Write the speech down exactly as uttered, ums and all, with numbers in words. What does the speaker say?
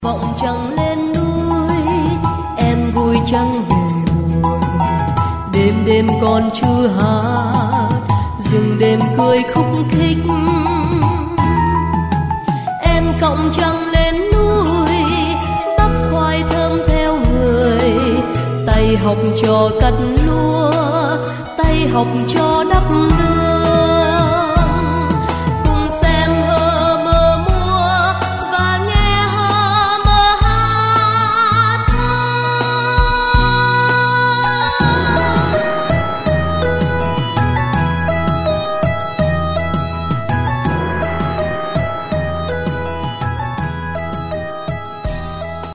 Vọng trăng lên núi, em vui trăng về buồn. Đêm đêm con chưa hát, rừng đêm cười khúc khích. Em cõng trăng lên núi, bắp khoai thơm theo người. Tay học trò cắt lúa, tay học trò đắp nương.